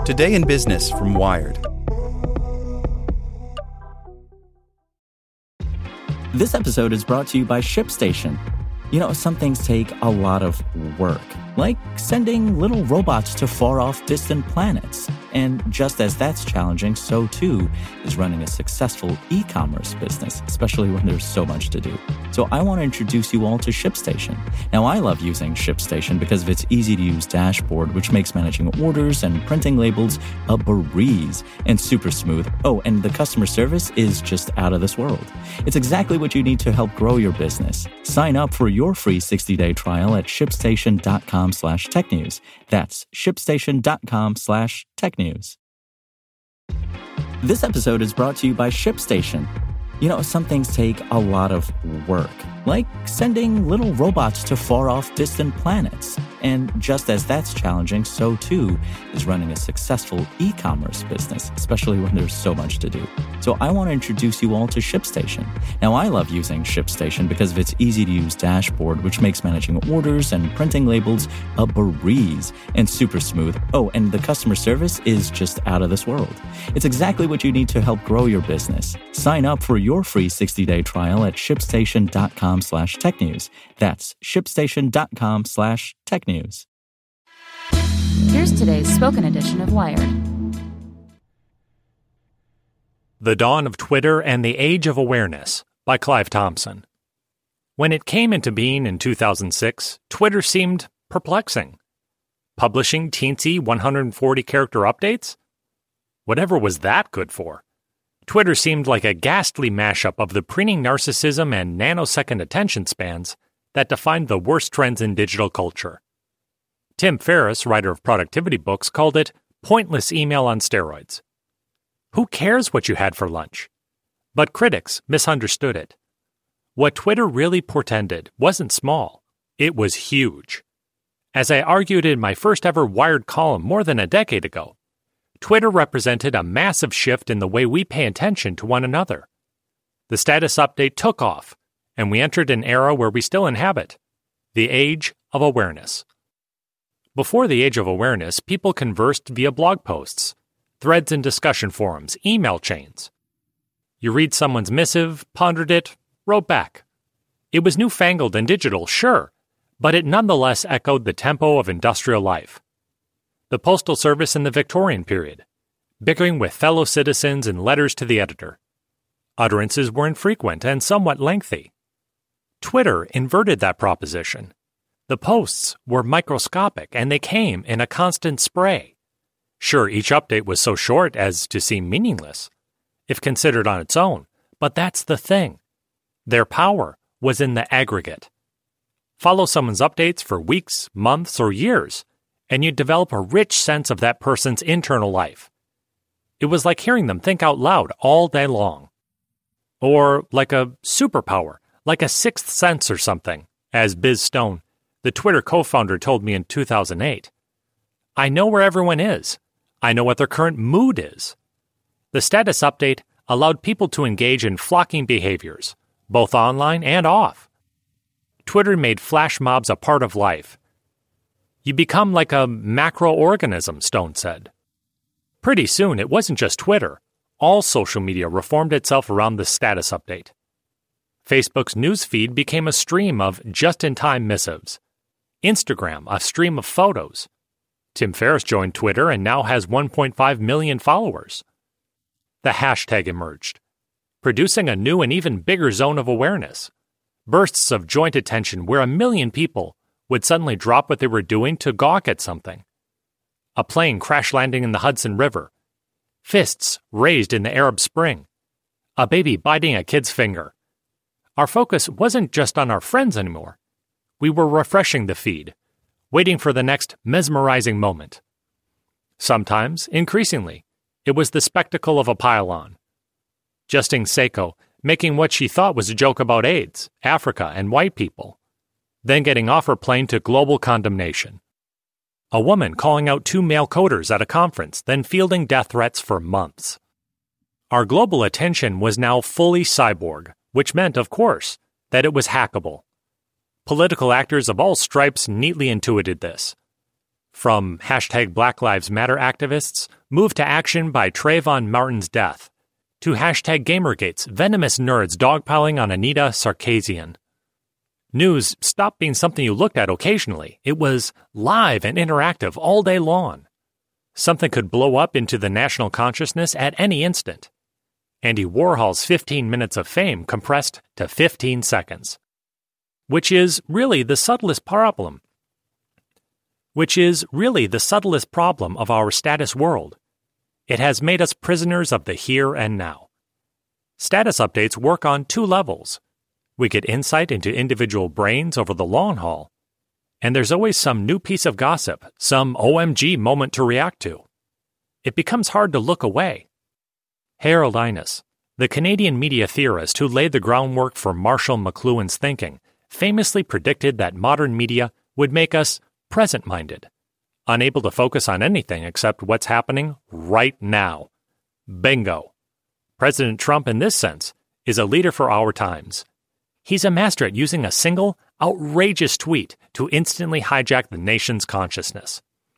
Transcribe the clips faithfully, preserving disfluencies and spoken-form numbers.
Today in Business from Wired. This episode is brought to you by ShipStation. You know, some things take a lot of work, like sending little robots to far-off distant planets. And just as that's challenging, so too is running a successful e-commerce business, especially when there's so much to do. So I want to introduce you all to ShipStation. Now, I love using ShipStation because of its easy-to-use dashboard, which makes managing orders and printing labels a breeze and super smooth. Oh, and the customer service is just out of this world. It's exactly what you need to help grow your business. Sign up for your free sixty-day trial at shipstation.com slash tech news. That's shipstation.com slash tech news. This episode is brought to you by ShipStation. You know, some things take a lot of work, like sending little robots to far-off distant planets. And just as that's challenging, so too is running a successful e-commerce business, especially when there's so much to do. So I want to introduce you all to ShipStation. Now, I love using ShipStation because of its easy-to-use dashboard, which makes managing orders and printing labels a breeze and super smooth. Oh, and the customer service is just out of this world. It's exactly what you need to help grow your business. Sign up for your free sixty-day trial at shipstation.com slash tech news. That's shipstation.com slash tech news. Here's today's spoken edition of Wired. The Dawn of Twitter and the Age of Awareness by Clive Thompson. When it came into being in two thousand six, Twitter seemed perplexing. Publishing teensy one hundred forty character updates? Whatever was that good for? Twitter seemed like a ghastly mashup of the preening narcissism and nanosecond attention spans that defined the worst trends in digital culture. Tim Ferriss, writer of productivity books, called it pointless email on steroids. Who cares what you had for lunch? But critics misunderstood it. What Twitter really portended wasn't small, it was huge. As I argued in my first ever Wired column more than a decade ago, Twitter represented a massive shift in the way we pay attention to one another. The status update took off, and we entered an era where we still inhabit, the age of awareness. Before the age of awareness, people conversed via blog posts, threads and discussion forums, email chains. You read someone's missive, pondered it, wrote back. It was newfangled and digital, sure, but it nonetheless echoed the tempo of industrial life. The Postal Service in the Victorian period, bickering with fellow citizens in letters to the editor. Utterances were infrequent and somewhat lengthy. Twitter inverted that proposition. The posts were microscopic and they came in a constant spray. Sure, each update was so short as to seem meaningless, if considered on its own, but that's the thing. Their power was in the aggregate. Follow someone's updates for weeks, months, or years, and you'd develop a rich sense of that person's internal life. It was like hearing them think out loud all day long. Or like a superpower, like a sixth sense or something, as Biz Stone, the Twitter co-founder, told me in two thousand eight. I know where everyone is. I know what their current mood is. The status update allowed people to engage in flocking behaviors, both online and off. Twitter made flash mobs a part of life. You become like a macroorganism, Stone said. Pretty soon, it wasn't just Twitter. All social media reformed itself around the status update. Facebook's newsfeed became a stream of just-in-time missives. Instagram, a stream of photos. Tim Ferriss joined Twitter and now has one point five million followers. The hashtag emerged, producing a new and even bigger zone of awareness. Bursts of joint attention where a million people would suddenly drop what they were doing to gawk at something. A plane crash landing in the Hudson River. Fists raised in the Arab Spring. A baby biting a kid's finger. Our focus wasn't just on our friends anymore. We were refreshing the feed, waiting for the next mesmerizing moment. Sometimes, increasingly, it was the spectacle of a pile-on. Justine Sacco making what she thought was a joke about AIDS, Africa, and white people, then getting off her plane to global condemnation. A woman calling out two male coders at a conference, then fielding death threats for months. Our global attention was now fully cyborg, which meant, of course, that it was hackable. Political actors of all stripes neatly intuited this. From hashtag Black Lives Matter activists moved to action by Trayvon Martin's death, to hashtag Gamergate's venomous nerds dogpiling on Anita Sarkeesian. News stopped being something you looked at occasionally. It was live and interactive all day long. Something could blow up into the national consciousness at any instant. Andy Warhol's fifteen minutes of fame compressed to fifteen seconds. Which is really the subtlest problem. Which is really the subtlest problem of our status world. It has made us prisoners of the here and now. Status updates work on two levels. We get insight into individual brains over the long haul, and there's always some new piece of gossip, some O M G moment to react to. It becomes hard to look away. Harold Innis, the Canadian media theorist who laid the groundwork for Marshall McLuhan's thinking, famously predicted that modern media would make us present-minded, unable to focus on anything except what's happening right now. Bingo. President Trump, in this sense, is a leader for our times. He's a master at using a single, outrageous tweet to instantly hijack the nation's consciousness.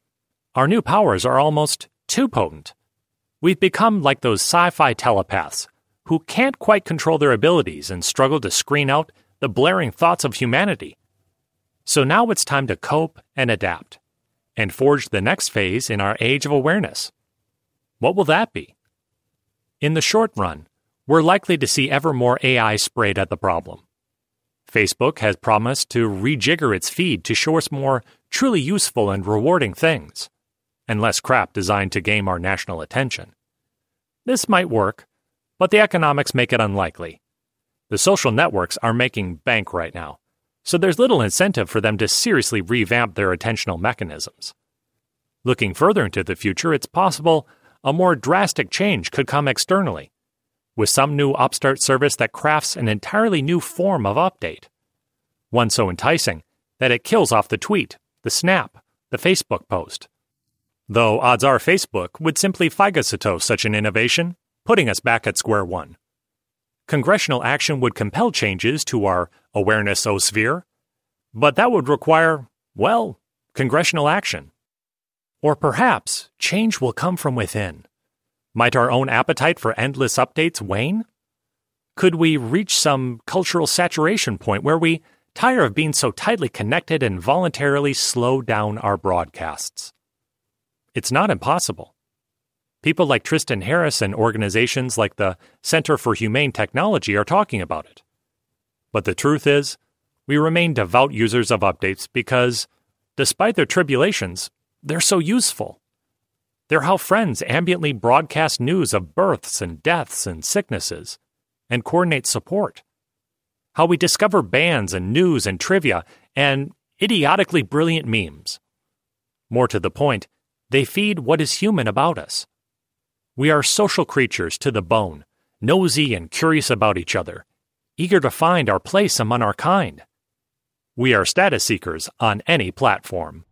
Our new powers are almost too potent. We've become like those sci-fi telepaths who can't quite control their abilities and struggle to screen out the blaring thoughts of humanity. So now it's time to cope and adapt, and forge the next phase in our age of awareness. What will that be? In the short run, we're likely to see ever more A I sprayed at the problem. Facebook has promised to rejigger its feed to show us more truly useful and rewarding things, and less crap designed to game our national attention. This might work, but the economics make it unlikely. The social networks are making bank right now, so there's little incentive for them to seriously revamp their attentional mechanisms. Looking further into the future, it's possible a more drastic change could come externally, with some new upstart service that crafts an entirely new form of update. One so enticing that it kills off the tweet, the snap, the Facebook post. Though odds are Facebook would simply phagocytose such an innovation, putting us back at square one. Congressional action would compel changes to our awareness-osphere, but that would require, well, congressional action. Or perhaps change will come from within. Might our own appetite for endless updates wane? Could we reach some cultural saturation point where we tire of being so tightly connected and voluntarily slow down our broadcasts? It's not impossible. People like Tristan Harris and organizations like the Center for Humane Technology are talking about it. But the truth is, we remain devout users of updates because, despite their tribulations, they're so useful. They're how friends ambiently broadcast news of births and deaths and sicknesses, and coordinate support. How we discover bands and news and trivia and idiotically brilliant memes. More to the point, they feed what is human about us. We are social creatures to the bone, nosy and curious about each other, eager to find our place among our kind. We are status seekers on any platform.